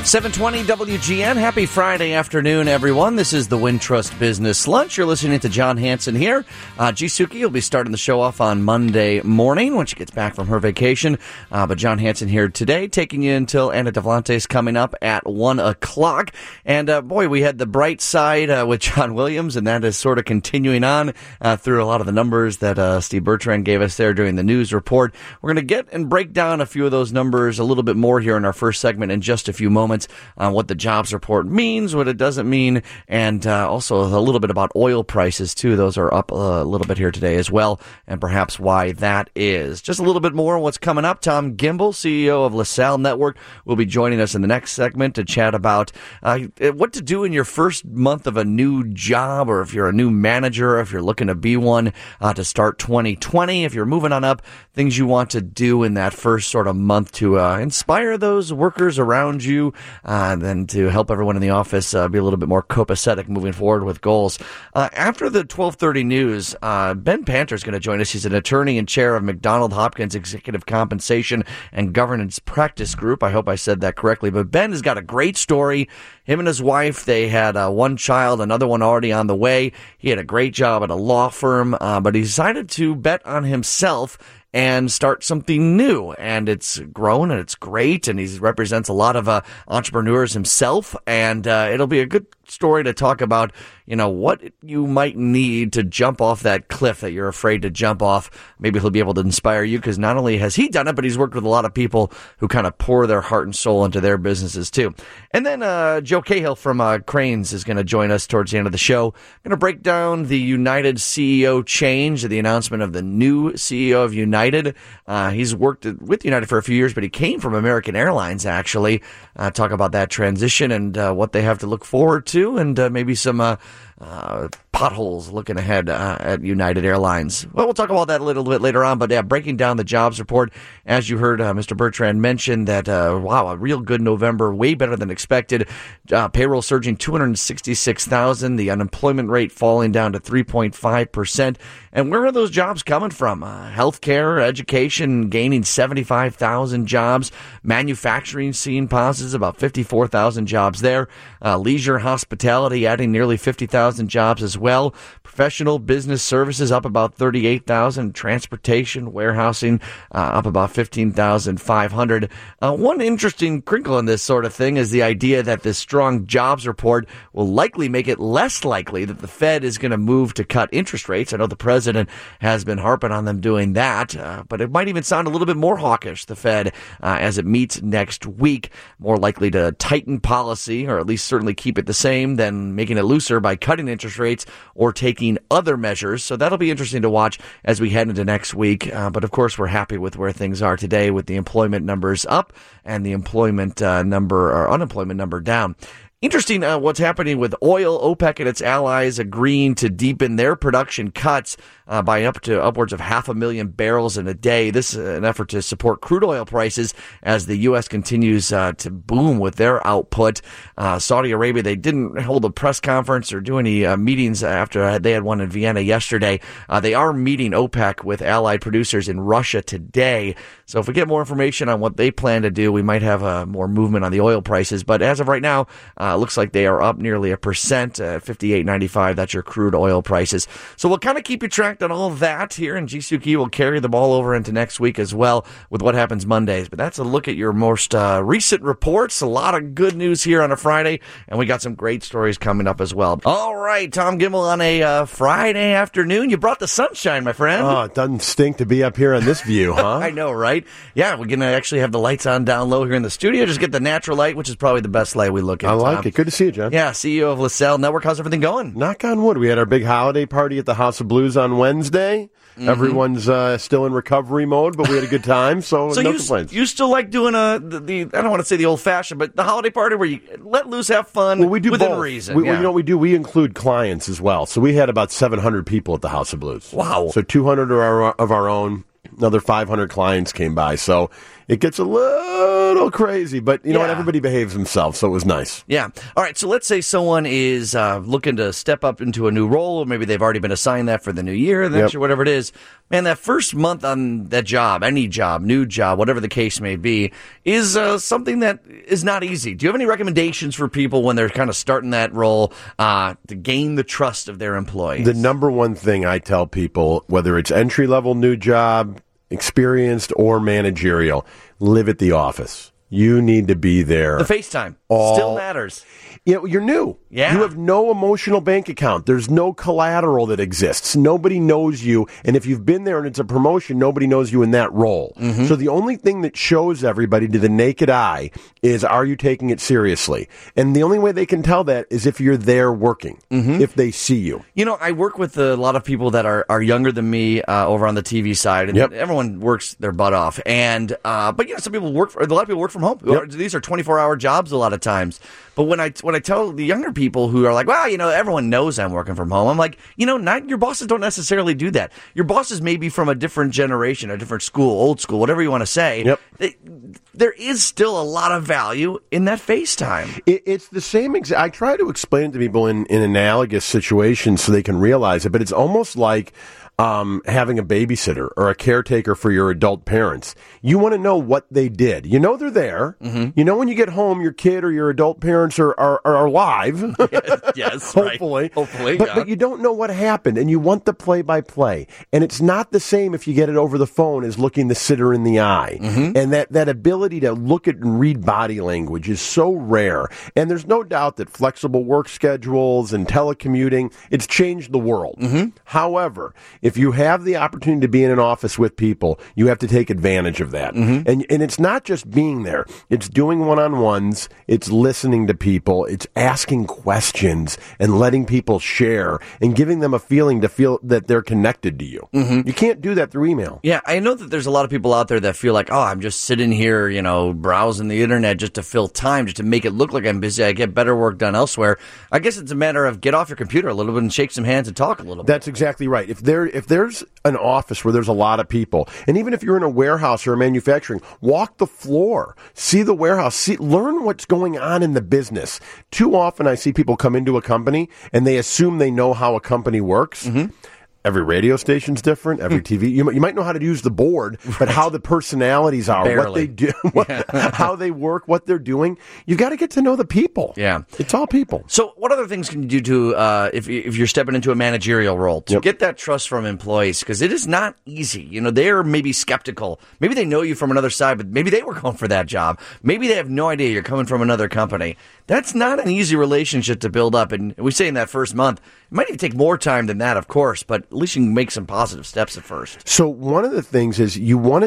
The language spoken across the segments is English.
720 WGN. Happy Friday afternoon, everyone. This is the Wintrust Business Lunch. You're listening to John Hanson here. Jisuki will be starting the show off on Monday morning when she gets back from her vacation. But John Hanson here today, taking you until Anna Devlantes coming up at 1 o'clock. And boy, we had the bright side with John Williams, and that is sort of continuing on through a lot of the numbers that Steve Bertrand gave us there during the news report. We're going to get and break down a few of those numbers a little bit more here in our first segment in just a few moments. What the jobs report means, what it doesn't mean, and also a little bit about oil prices, too. Those are up a little bit here today as well, and perhaps why that is. Just a little bit more on what's coming up. Tom Gimbel, CEO of LaSalle Network, will be joining us in the next segment to chat about what to do in your first month of a new job, or if you're a new manager, or if you're looking to be one to start 2020, if you're moving on up, things you want to do in that first sort of month to inspire those workers around you, and then to help everyone in the office be a little bit more copacetic moving forward with goals. After the 12:30 news, Ben Panter is going to join us. He's an attorney and chair of McDonald Hopkins Executive Compensation and Governance Practice Group. I hope I said that correctly. But Ben has got a great story. Him and his wife, they had one child, another one already on the way. He had a great job at a law firm, but he decided to bet on himself and start something new. And it's grown, and it's great, and he represents a lot of entrepreneurs himself, and it'll be a good story to talk about, what you might need to jump off that cliff that you're afraid to jump off. Maybe he'll be able to inspire you, because not only has he done it, but he's worked with a lot of people who kind of pour their heart and soul into their businesses too. And then Joe Cahill from Cranes is going to join us towards the end of the show. Going to break down the United CEO change, the announcement of the new CEO of United. He's worked with United for a few years, but he came from American Airlines, actually. Talk about that transition and what they have to look forward to, and maybe some potholes looking ahead at United Airlines. Well, we'll talk about that a little bit later on, but breaking down the jobs report, as you heard Mr. Bertrand mention that, a real good November, way better than expected. Payroll surging 266,000, the unemployment rate falling down to 3.5%. And where are those jobs coming from? Healthcare, education gaining 75,000 jobs. Manufacturing seeing positives, about 54,000 jobs there. Leisure, hospitality adding nearly 50,000 jobs as well. Professional business services up about 38,000. Transportation, warehousing up about 15,500. One interesting crinkle in this sort of thing is the idea that this strong jobs report will likely make it less likely that the Fed is going to move to cut interest rates. I know the president has been harping on them doing that, but it might even sound a little bit more hawkish, the Fed, as it meets next week. More likely to tighten policy, or at least certainly keep it the same, than making it looser by cutting interest rates or taking other measures. So that'll be interesting to watch as we head into next week. But of course, we're happy with where things are today, with the employment numbers up and the unemployment number down. Interesting what's happening with oil. OPEC and its allies agreeing to deepen their production cuts by up to upwards of 500,000 barrels in a day. This is an effort to support crude oil prices as the U.S. continues to boom with their output. Saudi Arabia, they didn't hold a press conference or do any meetings after they had one in Vienna yesterday. They are meeting OPEC with allied producers in Russia today. So if we get more information on what they plan to do, we might have more movement on the oil prices. But as of right now, looks like they are up nearly 1% at $58.95. That's your crude oil prices. So we'll kind of keep you tracked on all of that here, and Jisuki will carry the ball over into next week as well with what happens Mondays. But that's a look at your most recent reports. A lot of good news here on a Friday, and we got some great stories coming up as well. All right, Tom Gimbel on a Friday afternoon. You brought the sunshine, my friend. Oh, it doesn't stink to be up here on this view, huh? I know, right? Yeah, we're going to actually have the lights on down low here in the studio. Just get the natural light, which is probably the best light we look at. I like it. Good to see you, John. Yeah, CEO of LaSalle Network. How's everything going? Knock on wood. We had our big holiday party at the House of Blues on Wednesday. Mm-hmm. Everyone's still in recovery mode, but we had a good time, so no complaints. You still like doing I don't want to say the old-fashioned, but the holiday party where you let loose, have fun, well, we do within both. reason. You know what we do? We include clients as well. So we had about 700 people at the House of Blues. Wow. So 200 of our own, another 500 clients came by. So it gets a little crazy, but you know what? Everybody behaves themselves, so it was nice. Yeah. All right, so let's say someone is looking to step up into a new role, or maybe they've already been assigned that for the new year, the next year, whatever it is. Man, that first month on that job, any job, new job, whatever the case may be, is something that is not easy. Do you have any recommendations for people when they're kind of starting that role to gain the trust of their employees? The number one thing I tell people, whether it's entry-level new job, experienced, or managerial, live at the office. You need to be there. The FaceTime still matters. You're new. Yeah. You have no emotional bank account. There's no collateral that exists. Nobody knows you. And if you've been there and it's a promotion, nobody knows you in that role. Mm-hmm. So the only thing that shows everybody to the naked eye is, are you taking it seriously? And the only way they can tell that is if you're there working, if they see you. You know, I work with a lot of people that are younger than me over on the TV side, and everyone works their butt off. And but some people a lot of people work from home. Yep. These are 24-hour jobs a lot of times. But when I tell the younger people who are like, well, everyone knows I'm working from home, I'm like, not your bosses don't necessarily do that. Your bosses may be from a different generation, a different school, old school, whatever you want to say. Yep. There is still a lot of value in that FaceTime. It's the same I try to explain it to people in analogous situations so they can realize it, but it's almost like having a babysitter or a caretaker for your adult parents. You want to know what they did. You know they're there. Mm-hmm. You know when you get home, your kid or your adult parents are alive. Yes, hopefully. Right. Hopefully, but you don't know what happened, and you want the play-by-play. And it's not the same if you get it over the phone as looking the sitter in the eye. Mm-hmm. And that ability to look at and read body language is so rare. And there's no doubt that flexible work schedules and telecommuting, it's changed the world. Mm-hmm. However, if you have the opportunity to be in an office with people, you have to take advantage of that. Mm-hmm. And it's not just being there. It's doing one-on-ones. It's listening to people. It's asking questions and letting people share and giving them a feeling to feel that they're connected to you. Mm-hmm. You can't do that through email. Yeah, I know that there's a lot of people out there that feel like, I'm just sitting here, browsing the internet just to fill time, just to make it look like I'm busy. I get better work done elsewhere. I guess it's a matter of get off your computer a little bit and shake some hands and talk a little bit. That's exactly right. If there's an office where there's a lot of people, and even if you're in a warehouse or a manufacturing, walk the floor, see the warehouse, learn what's going on in the business. Too often I see people come into a company and they assume they know how a company works. Mm-hmm. Every radio station's different. Every TV, you might know how to use the board, but how the personalities are, what they do, how they work, what they're doing. You've got to get to know the people. Yeah, it's all people. So, what other things can you do to, if you're stepping into a managerial role, to get that trust from employees? Because it is not easy. They're maybe skeptical. Maybe they know you from another side, but maybe they were going for that job. Maybe they have no idea you're coming from another company. That's not an easy relationship to build up. And we say in that first month, it might even take more time than that, of course, but at least you can make some positive steps at first. So one of the things is you want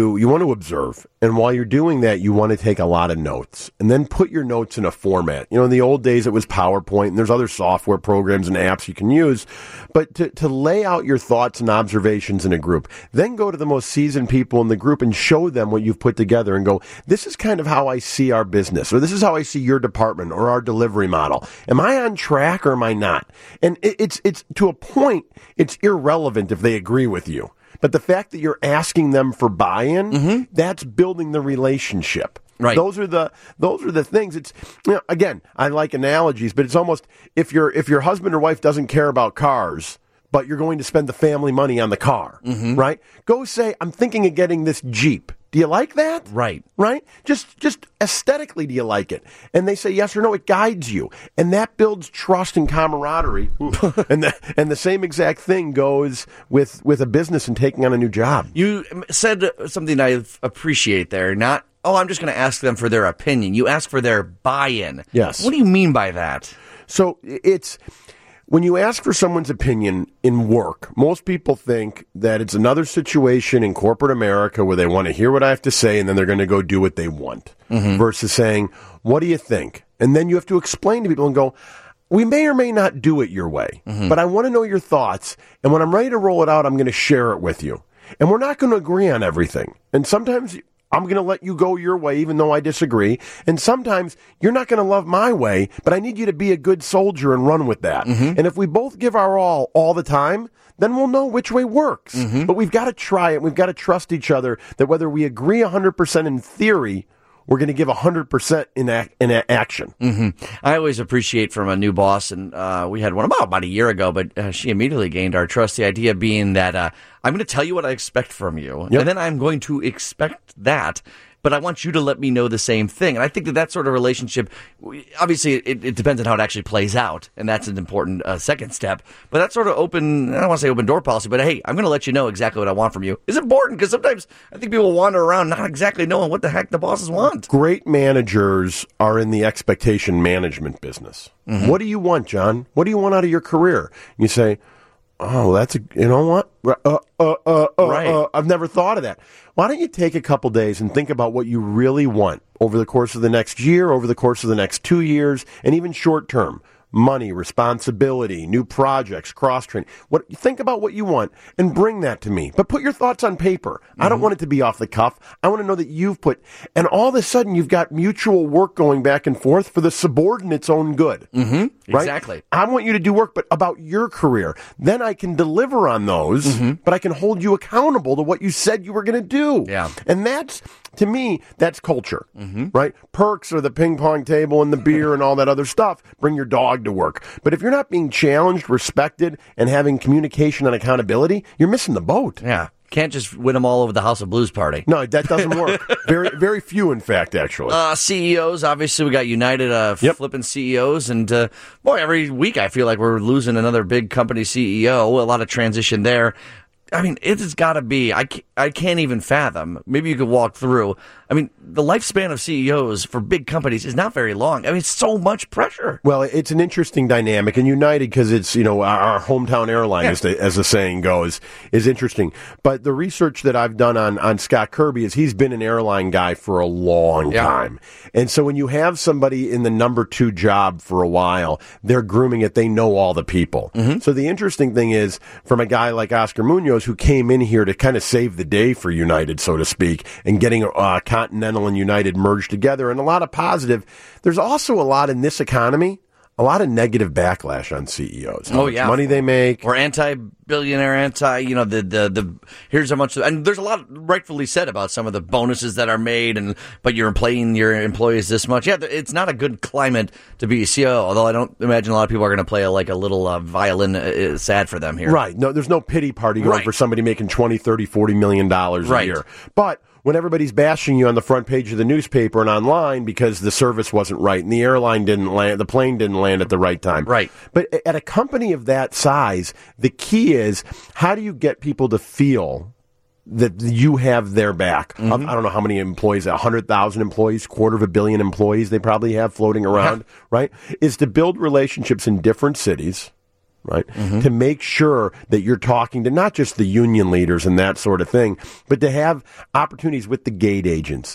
to observe. And while you're doing that, you want to take a lot of notes and then put your notes in a format. In the old days, it was PowerPoint, and there's other software programs and apps you can use. But to lay out your thoughts and observations in a group, then go to the most seasoned people in the group and show them what you've put together and go, this is kind of how I see our business, or this is how I see your department or our delivery model. Am I on track or am I not? And it's to a point, it's irrelevant if they agree with you. But the fact that you're asking them for buy-in, that's building the relationship. Right. Those are the things. It's again, I like analogies, but it's almost if your husband or wife doesn't care about cars, but you're going to spend the family money on the car, right? Go say, I'm thinking of getting this Jeep. Do you like that? Right. Right? Just aesthetically, do you like it? And they say yes or no. It guides you. And that builds trust and camaraderie. and the same exact thing goes with a business and taking on a new job. You said something I appreciate there. Not, I'm just going to ask them for their opinion. You ask for their buy-in. Yes. What do you mean by that? So it's... When you ask for someone's opinion in work, most people think that it's another situation in corporate America where they want to hear what I have to say and then they're going to go do what they want, versus saying, what do you think? And then you have to explain to people and go, we may or may not do it your way, but I want to know your thoughts. And when I'm ready to roll it out, I'm going to share it with you. And we're not going to agree on everything. And sometimes I'm going to let you go your way, even though I disagree. And sometimes you're not going to love my way, but I need you to be a good soldier and run with that. And if we both give our all the time, then we'll know which way works. But we've got to try it. We've got to trust each other that whether we agree 100% in theory, we're going to give 100% in action. I always appreciate from a new boss, and we had one about a year ago, but she immediately gained our trust. The idea being that I'm going to tell you what I expect from you, and then I'm going to expect that. But I want you to let me know the same thing. And I think that sort of relationship, obviously, it depends on how it actually plays out. And that's an important second step. But that sort of I don't want to say open door policy, but hey, I'm going to let you know exactly what I want from you is important, because sometimes I think people wander around not exactly knowing what the heck the bosses want. Great managers are in the expectation management business. What do you want, John? What do you want out of your career? You say, oh, you know what? Right. I've never thought of that. Why don't you take a couple days and think about what you really want over the course of the next year, over the course of the next 2 years, and even short term? Money, responsibility, new projects, cross-training. Think about what you want and bring that to me. But put your thoughts on paper. I don't want it to be off the cuff. I want to know that you've and all of a sudden you've got mutual work going back and forth for the subordinate's own good. Right? Exactly. I want you to do work, but about your career. Then I can deliver on those, but I can hold you accountable to what you said you were going to do. Yeah. And to me, that's culture, right? Perks are the ping pong table and the beer and all that other stuff. Bring your dog to work. But if you're not being challenged, respected, and having communication and accountability, you're missing the boat. Yeah. Can't just win them all over the House of Blues party. No, that doesn't work. Very, very few, in fact, actually. CEOs, obviously, we got United flipping CEOs, and boy, every week I feel like we're losing another big company CEO. A lot of transition there. I mean, it has got to be, I can't even fathom. Maybe you could walk through. I mean, the lifespan of CEOs for big companies is not very long. I mean, it's so much pressure. Well, it's an interesting dynamic, and United, because it's, our hometown airline, as the saying goes, is interesting. But the research that I've done on Scott Kirby is he's been an airline guy for a long time. And so when you have somebody in the number 2 job for a while, they're grooming it. They know all the people. So the interesting thing is, from a guy like Oscar Munoz, who came in here to kind of save the day for United, so to speak, and getting Continental and United merged together, and a lot of positive. There's also a lot in this economy, a lot of negative backlash on CEOs. How much money they make, or anti-billionaire, the here's how much, and there's a lot rightfully said about some of the bonuses that are made, but you're paying your employees this much. Yeah, it's not a good climate to be a CEO. Although I don't imagine a lot of people are going to play a little violin. Sad for them here, right? No, there's no pity party going for somebody making $20, $30, $40 million a year, but when everybody's bashing you on the front page of the newspaper and online because the service wasn't right and the airline didn't land, the plane didn't land at the right time. Right. But at a company of that size, the key is, how do you get people to feel that you have their back? I don't know how many employees, 100,000 employees, 250 million employees they probably have floating around, right? Is to build relationships in different cities, right? To make sure that you're talking to not just the union leaders and that sort of thing, but to have opportunities with the gate agents,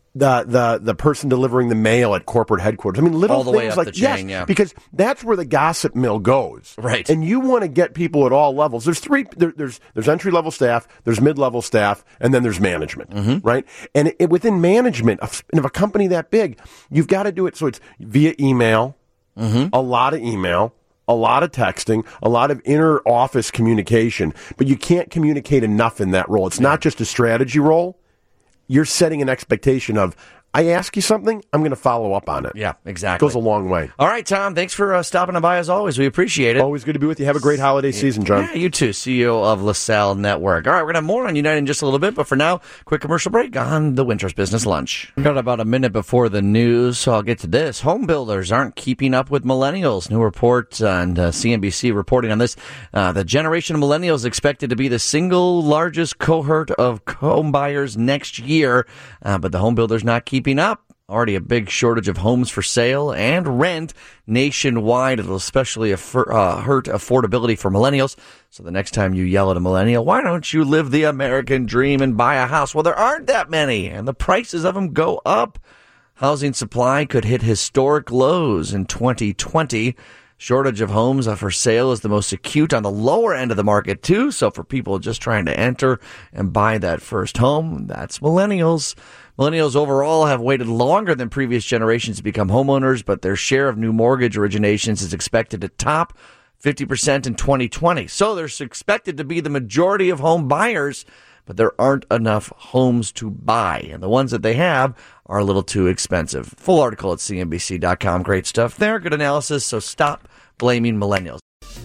the person delivering the mail at corporate headquarters. I mean, little all the things way up like the chain, because that's where the gossip mill goes, right? And you want to get people at all levels. There's there's entry level staff, there's mid level staff, and then there's management, right? And within management of a company that big, you've got to do it so it's via email, a lot of email, a lot of texting, a lot of inner office communication, but you can't communicate enough in that role. It's not just a strategy role. You're setting an expectation of, I ask you something, I'm going to follow up on it. Yeah, exactly. It goes a long way. All right, Tom, thanks for stopping by as always. We appreciate it. Always good to be with you. Have a great holiday season, John. Yeah, you too, CEO of LaSalle Network. All right, we're going to have more on United in just a little bit, but for now, quick commercial break on the Wintrust Business Lunch. We've got about a minute before the news, so I'll get to this. Home builders aren't keeping up with millennials. New report on CNBC reporting on this. The generation of millennials expected to be the single largest cohort of home buyers next year, but the home builders not keeping up. Already a big shortage of homes for sale and rent nationwide. It'll especially hurt affordability for millennials. So the next time you yell at a millennial, why don't you live the American dream and buy a house? Well, there aren't that many, and the prices of them go up. Housing supply could hit historic lows in 2020. Shortage of homes for sale is the most acute on the lower end of the market, too. So for people just trying to enter and buy that first home, that's millennials. Millennials overall have waited longer than previous generations to become homeowners, but their share of new mortgage originations is expected to top 50% in 2020. So there's expected to be the majority of home buyers, but there aren't enough homes to buy. And the ones that they have are a little too expensive. Full article at CNBC.com. Great stuff there. Good analysis. So stop blaming millennials.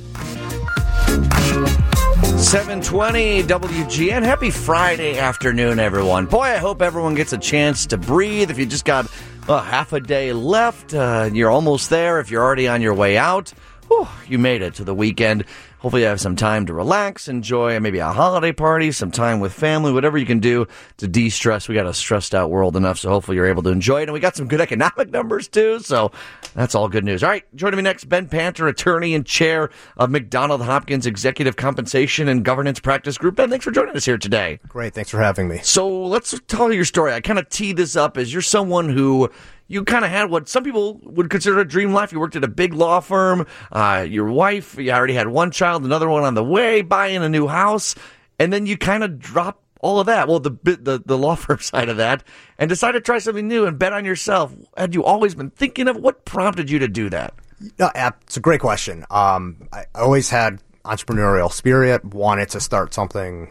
7:20 WGN. Happy Friday afternoon, everyone. Boy, I hope everyone gets a chance to breathe. If you just got half a day left, you're almost there. If you're already on your way out, you made it to the weekend. Hopefully you have some time to relax, enjoy maybe a holiday party, some time with family, whatever you can do to de-stress. We got a stressed out world enough, so hopefully you're able to enjoy it. And we got some good economic numbers, too, so that's all good news. All right, joining me next, Ben Panter, attorney and chair of McDonald Hopkins Executive Compensation and Governance Practice Group. Ben, thanks for joining us here today. Great, thanks for having me. So let's tell your story. I kind of teed this up as you're someone who... You kind of had what some people would consider a dream life. You worked at a big law firm. Your wife, you already had one child, another one on the way, buying a new house. And then you kind of dropped all of that. Well, the law firm side of that, and decided to try something new and bet on yourself. Had you always been thinking of what prompted you to do that? It's a great question. I always had entrepreneurial spirit, wanted to start something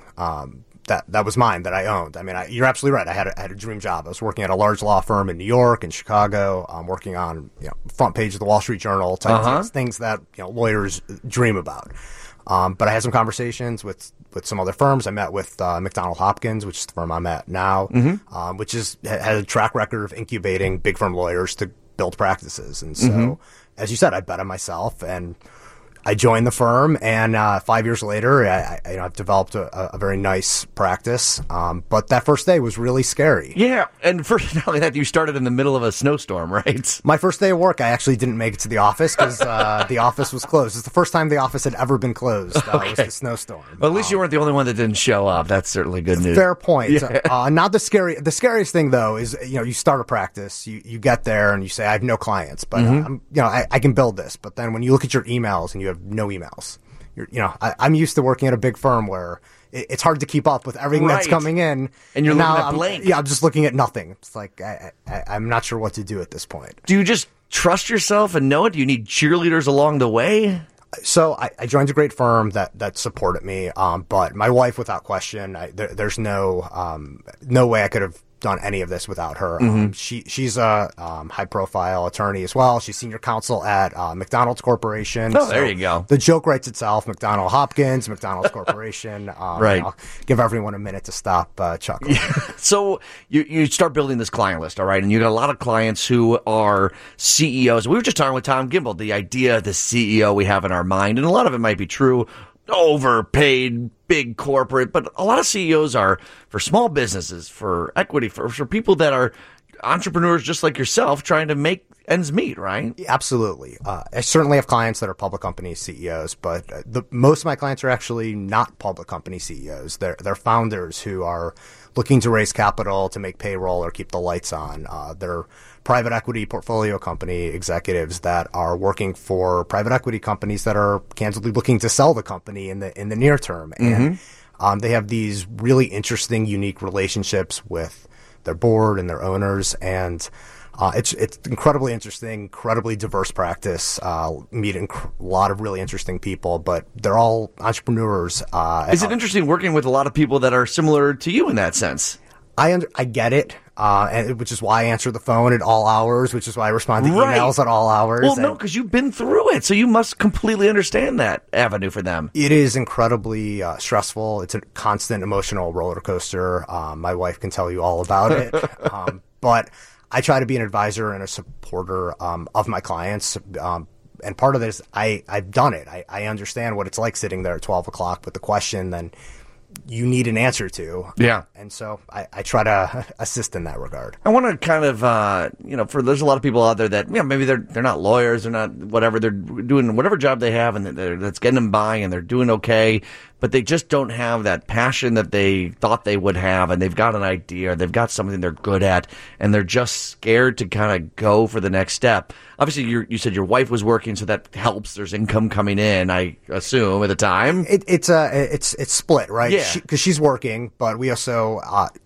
that was mine, that I owned. I mean, you're absolutely right. I had a dream job. I was working at a large law firm in New York and Chicago. I'm working on front page of the Wall Street Journal type things that lawyers dream about. But I had some conversations with some other firms. I met with McDonald Hopkins, which is the firm I'm at now, which has a track record of incubating big firm lawyers to build practices. And so, as you said, I bet on myself and I joined the firm, and 5 years later, I've developed a very nice practice. But that first day was really scary. Yeah, and first, not only that, you started in the middle of a snowstorm, right? My first day of work, I actually didn't make it to the office because the office was closed. It's the first time the office had ever been closed. Was the snowstorm. Well, at least you weren't the only one that didn't show up. That's certainly good news. Fair point. Yeah. Not the scariest thing though is you start a practice, you get there and you say I have no clients, but I can build this. But then when you look at your emails and you have no emails. I'm used to working at a big firm where it's hard to keep up with everything that's coming in. And you're looking at blank. I'm just looking at nothing. It's like I'm not sure what to do at this point. Do you just trust yourself and know it? Do you need cheerleaders along the way? So I joined a great firm that supported me, but my wife, without question, there's no way I could have done any of this without her. She's a high-profile attorney as well. She's senior counsel at McDonald's Corporation. Oh, there you go. The joke writes itself, McDonald Hopkins, McDonald's Corporation. Right. I'll give everyone a minute to stop chuckling. So you start building this client list, all right, and you got a lot of clients who are CEOs. We were just talking with Tom Gimbel, the idea of the CEO we have in our mind, and a lot of it might be true, overpaid, big corporate, but a lot of CEOs are for small businesses, for equity, for people that are entrepreneurs just like yourself trying to make ends meet, right? Absolutely. I certainly have clients that are public company CEOs, but most of my clients are actually not public company CEOs. They're founders who are looking to raise capital to make payroll or keep the lights on. They're private equity portfolio company executives that are working for private equity companies that are candidly looking to sell the company in the near term. And they have these really interesting, unique relationships with their board and their owners. And it's incredibly interesting, incredibly diverse practice. Meeting a lot of really interesting people, but they're all entrepreneurs. Is it interesting working with a lot of people that are similar to you in that sense? I get it, which is why I answer the phone at all hours, which is why I respond to emails at all hours. Well, no, because you've been through it, so you must completely understand that avenue for them. It is incredibly stressful. It's a constant emotional roller coaster. My wife can tell you all about it. But I try to be an advisor and a supporter of my clients. And part of this, I've done it. I understand what it's like sitting there at 12 o'clock with the question then you need an answer to. Yeah. And so I try to assist in that regard. I want to kind of, there's a lot of people out there that, maybe they're not lawyers, they're not whatever, they're doing whatever job they have and that's getting them by and they're doing okay, but they just don't have that passion that they thought they would have, and they've got an idea, they've got something they're good at, and they're just scared to kind of go for the next step. Obviously, you said your wife was working, so that helps. There's income coming in, I assume, at the time. It's split, right? Yeah. Because she's working, but we also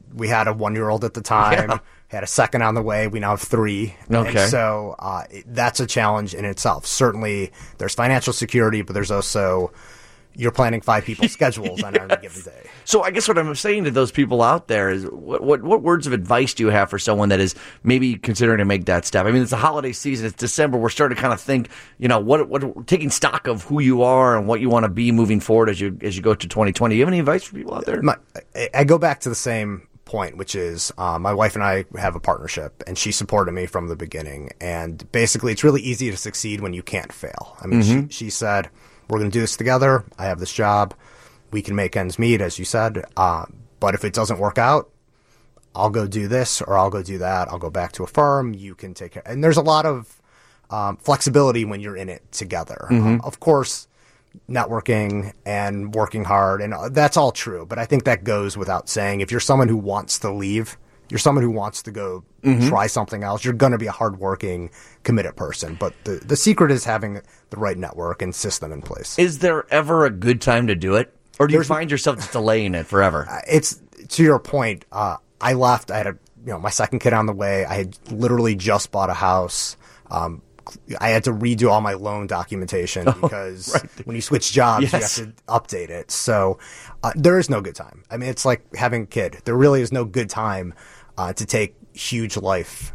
we had a 1-year-old at the time, had a second on the way. We now have 3. Okay. And so that's a challenge in itself. Certainly, there's financial security, but there's also you're planning 5 people's schedules on any given day. So I guess what I'm saying to those people out there is, what words of advice do you have for someone that is maybe considering to make that step? I mean, it's the holiday season. It's December. We're starting to kind of think, what taking stock of who you are and what you want to be moving forward as you go to 2020. Do you have any advice for people out there? I go back to the same point, which is my wife and I have a partnership, and she supported me from the beginning. And basically, it's really easy to succeed when you can't fail. I mean, she said, we're going to do this together. I have this job. We can make ends meet, as you said. But if it doesn't work out, I'll go do this or I'll go do that. I'll go back to a firm. You can take care. And there's a lot of flexibility when you're in it together. Of course, networking and working hard, and that's all true. But I think that goes without saying. If you're someone who wants to leave, you're someone who wants to go try something else, you're going to be a hardworking, committed person. But the secret is having the right network and system in place. Is there ever a good time to do it? Or do you find yourself just delaying it forever? It's to your point. I left. I had my second kid on the way. I had literally just bought a house. I had to redo all my loan documentation because when you switch jobs, you have to update it. So there is no good time. I mean, it's like having a kid. There really is no good time to take huge life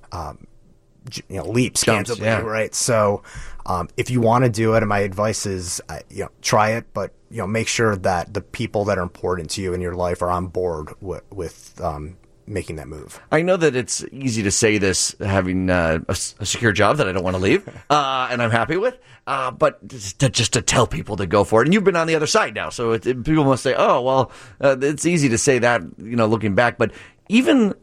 leaps, candidly, right? So if you want to do it, and my advice is, try it, but make sure that the people that are important to you in your life are on board with making that move. I know that it's easy to say this, having a secure job that I don't want to leave, and I'm happy with, but just to tell people to go for it. And you've been on the other side now, so people must say, oh, well, it's easy to say that, looking back, but even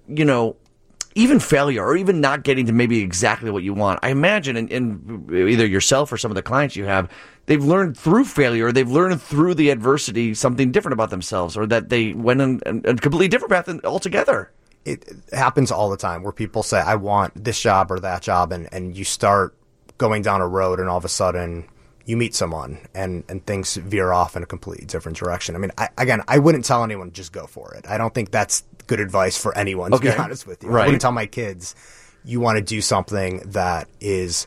failure or even not getting to maybe exactly what you want, I imagine in either yourself or some of the clients you have, they've learned through failure, or they've learned through the adversity something different about themselves, or that they went in a completely different path altogether. It happens all the time where people say, I want this job or that job, and you start going down a road, and all of a sudden you meet someone and things veer off in a completely different direction. I mean, I wouldn't tell anyone just go for it. I don't think that's good advice for anyone, to be honest with you. Right. I wouldn't tell my kids, you want to do something that is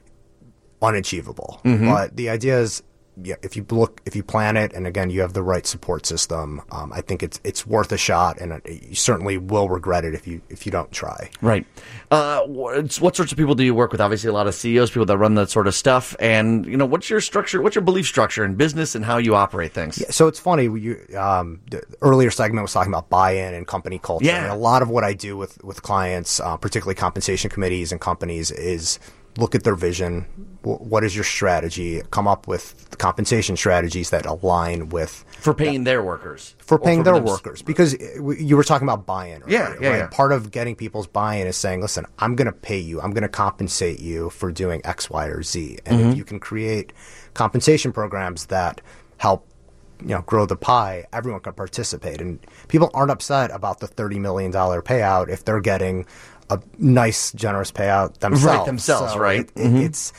unachievable. But the idea is, if you plan it, and again, you have the right support system, I think it's worth a shot, and you certainly will regret it if you don't try. Right. What sorts of people do you work with? Obviously, a lot of CEOs, people that run that sort of stuff. And what's your structure? What's your belief structure in business and how you operate things? Yeah, so it's funny. The earlier segment was talking about buy-in and company culture. Yeah. And a lot of what I do with clients, particularly compensation committees and companies, is look at their vision. What is your strategy? Come up with compensation strategies that align with for paying their workers. Because you were talking about buy-in. Yeah. Part of getting people's buy-in is saying, listen, I'm going to pay you. I'm going to compensate you for doing X, Y, or Z. And if you can create compensation programs that help grow the pie, everyone can participate. And people aren't upset about the $30 million payout if they're getting a nice, generous payout themselves. Right. It's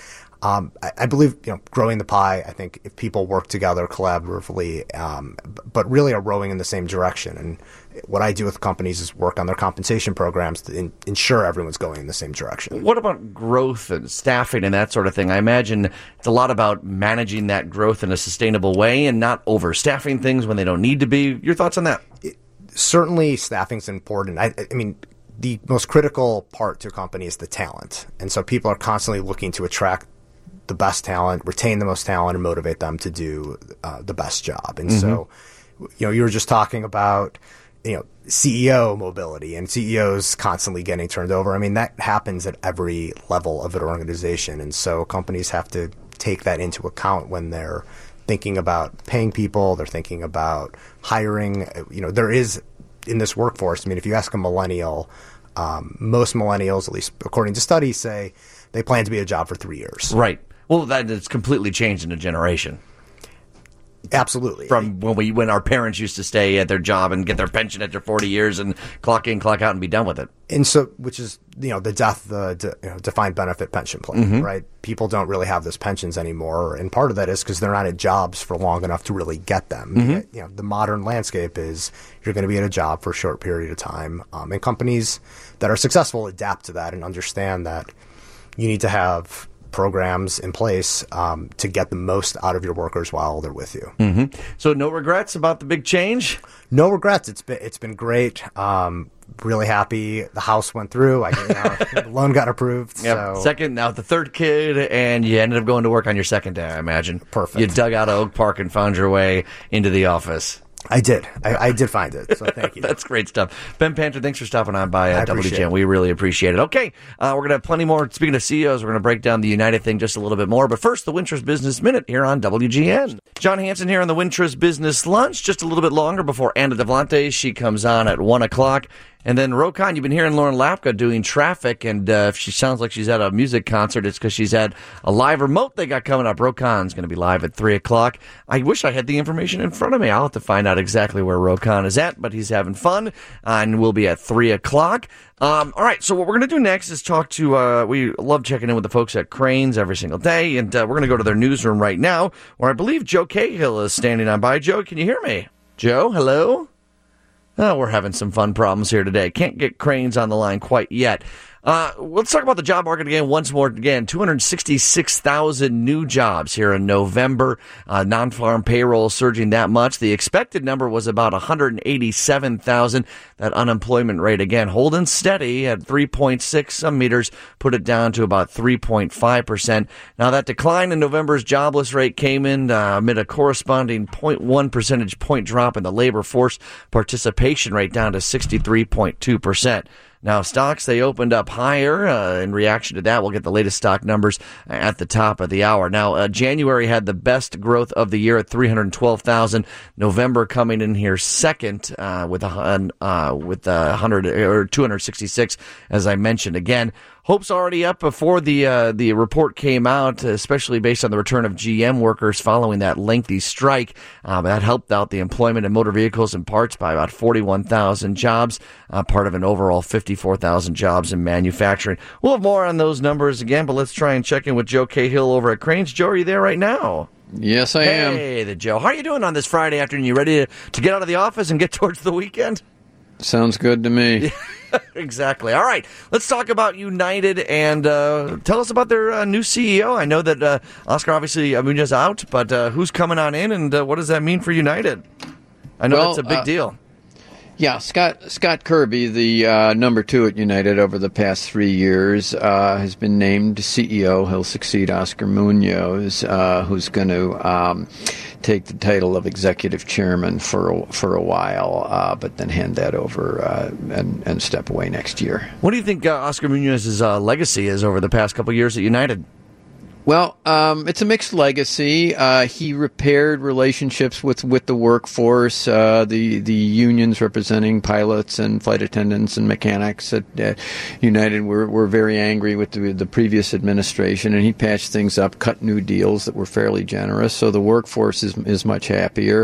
I believe growing the pie. I think if people work together collaboratively, but really are rowing in the same direction. And what I do with companies is work on their compensation programs to ensure everyone's going in the same direction. What about growth and staffing and that sort of thing? I imagine it's a lot about managing that growth in a sustainable way and not overstaffing things when they don't need to be. Your thoughts on that? Certainly, staffing's important. I mean, the most critical part to a company is the talent. And so people are constantly looking to attract the best talent, retain the most talent, and motivate them to do the best job. And so, you were just talking about, CEO mobility and CEOs constantly getting turned over. I mean, that happens at every level of an organization. And so companies have to take that into account when they're thinking about paying people, they're thinking about hiring. There is in this workforce, I mean, if you ask a millennial, most millennials, at least according to studies, say they plan to be a job for 3 years. Right. Well, that has completely changed in a generation. Absolutely. From when our parents used to stay at their job and get their pension after 40 years and clock in, clock out, and be done with it. And so, which is, the defined benefit pension plan, right? People don't really have those pensions anymore. And part of that is because they're not at jobs for long enough to really get them. The modern landscape is you're going to be at a job for a short period of time. And companies that are successful adapt to that and understand that you need to have programs in place to get the most out of your workers while they're with you. So no regrets about the big change? No regrets. It's been great. Really happy. The house went through. The loan got approved. Yep. So. Second, now the third kid, and you ended up going to work on your second day, I imagine. Perfect. You dug out of Oak Park and found your way into the office. I did. I did find it, so thank you. That's great stuff. Ben Panther, thanks for stopping on by WGN. We really appreciate it. Okay, we're going to have plenty more. Speaking of CEOs, we're going to break down the United thing just a little bit more. But first, the Wintrust Business Minute here on WGN. John Hanson here on the Wintrust Business Lunch. Just a little bit longer before Anna Devlante. She comes on at 1 o'clock. And then Rokon, you've been hearing Lauren Lapka doing traffic, and if she sounds like she's at a music concert, it's because she's at a live remote they got coming up. Rokon's going to be live at 3 o'clock. I wish I had the information in front of me. I'll have to find out exactly where Rokon is at, but he's having fun, and we'll be at 3 o'clock. All right, so what we're going to do next is talk to, we love checking in with the folks at Cranes every single day, and we're going to go to their newsroom right now, where I believe Joe Cahill is standing on by. Joe, can you hear me? Joe, hello? Oh, we're having some fun problems here today. Can't get Cranes on the line quite yet. Let's talk about the job market again once more. Again, 266,000 new jobs here in November. Non-farm payroll surging that much. The expected number was about 187,000. That unemployment rate, again, holding steady at 3.6. Some meters put it down to about 3.5%. Now, that decline in November's jobless rate came in amid a corresponding 0.1 percentage point drop in the labor force participation rate down to 63.2%. Now, stocks, they opened up higher in reaction to that. We'll get the latest stock numbers at the top of the hour. Now, January had the best growth of the year at 312,000. November coming in here second with 100 or 266, as I mentioned. Again, hopes already up before the report came out, especially based on the return of GM workers following that lengthy strike. That helped out the employment in motor vehicles and parts by about 41,000 jobs, part of an overall 54,000 jobs in manufacturing. We'll have more on those numbers again, but let's try and check in with Joe Cahill over at Cranes. Joe, are you there right now? Yes, I am. Hey, the Joe. How are you doing on this Friday afternoon? You ready to get out of the office and get towards the weekend? Sounds good to me. Exactly. All right. Let's talk about United and tell us about their new CEO. I know that Oscar obviously Munoz out, but who's coming on in and what does that mean for United? I know that's a big deal. Yeah, Scott Kirby, the number 2 at United over the past 3 years, has been named CEO. He'll succeed Oscar Munoz, who's going to take the title of executive chairman for a while, but then hand that over and step away next year. What do you think Oscar Munoz's legacy is over the past couple of years at United? Well, it's a mixed legacy. He repaired relationships with the workforce, the unions representing pilots and flight attendants and mechanics at United were very angry with the previous administration, and he patched things up, cut new deals that were fairly generous. So the workforce is much happier.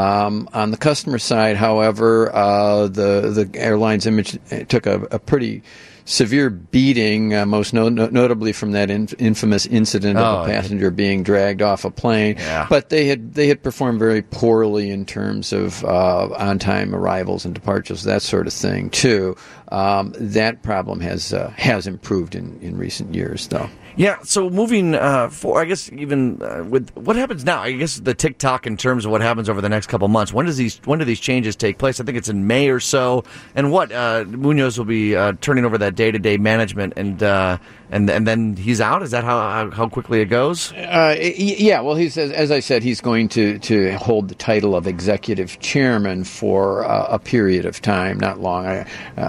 On the customer side, however, the airline's image took a pretty severe beating, most notably from that infamous incident of a passenger being dragged off a plane. Yeah. But they had performed very poorly in terms of on-time arrivals and departures, that sort of thing too. That problem has improved in recent years, though. Yeah, so moving forward, I guess even with what happens now, I guess the tick-tock in terms of what happens over the next couple months. When do these changes take place? I think it's in May or so. And Munoz will be turning over that day-to-day management, and then he's out? Is that how quickly it goes? Yeah, well, as I said, he's going to hold the title of executive chairman for a period of time, not long.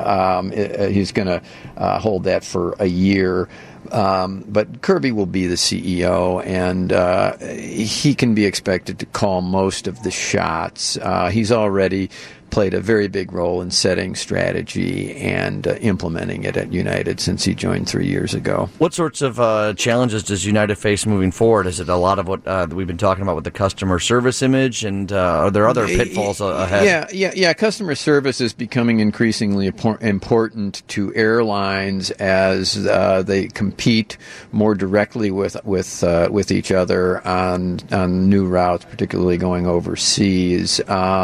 He's going to hold that for a year. But Kirby will be the CEO, and he can be expected to call most of the shots. He's already played a very big role in setting strategy and implementing it at United since he joined 3 years ago. What sorts of challenges does United face moving forward? Is it a lot of what we've been talking about with the customer service image, and are there other pitfalls ahead? Yeah. Customer service is becoming increasingly important to airlines as they compete more directly with each other on new routes, particularly going overseas.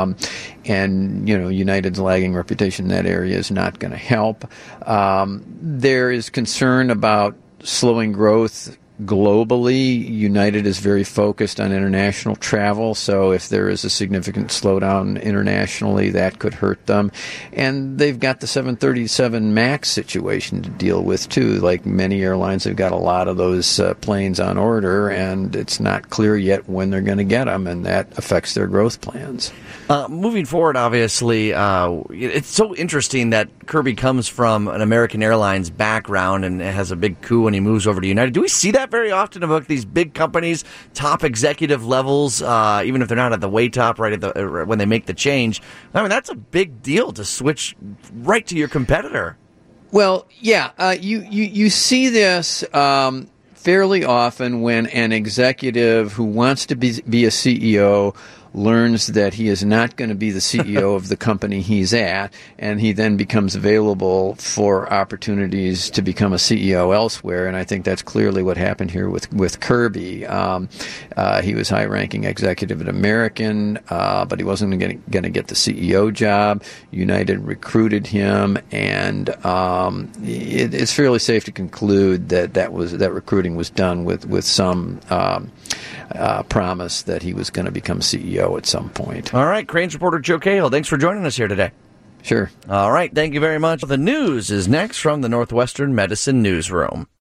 And, United's lagging reputation in that area is not going to help. There is concern about slowing growth globally. United is very focused on international travel, so if there is a significant slowdown internationally, that could hurt them. And they've got the 737 MAX situation to deal with, too. Like many airlines, they've got a lot of those planes on order, and it's not clear yet when they're going to get them, and that affects their growth plans. Moving forward, obviously, it's so interesting that Kirby comes from an American Airlines background and has a big coup when he moves over to United. Do we see that very often about these big companies, top executive levels, even if they're not at the way top right at when they make the change? I mean, that's a big deal to switch right to your competitor. Well, yeah, you see this fairly often when an executive who wants to be a CEO learns that he is not going to be the CEO of the company he's at, and he then becomes available for opportunities to become a CEO elsewhere. And I think that's clearly what happened here with Kirby. He was high-ranking executive at American, but he wasn't going to get the CEO job. United recruited him, and it's fairly safe to conclude that recruiting was done with some promise that he was going to become CEO at some point. All right, Crain's reporter Joe Cahill, thanks for joining us here today. Sure. All right, thank you very much. The news is next from the Northwestern Medicine Newsroom.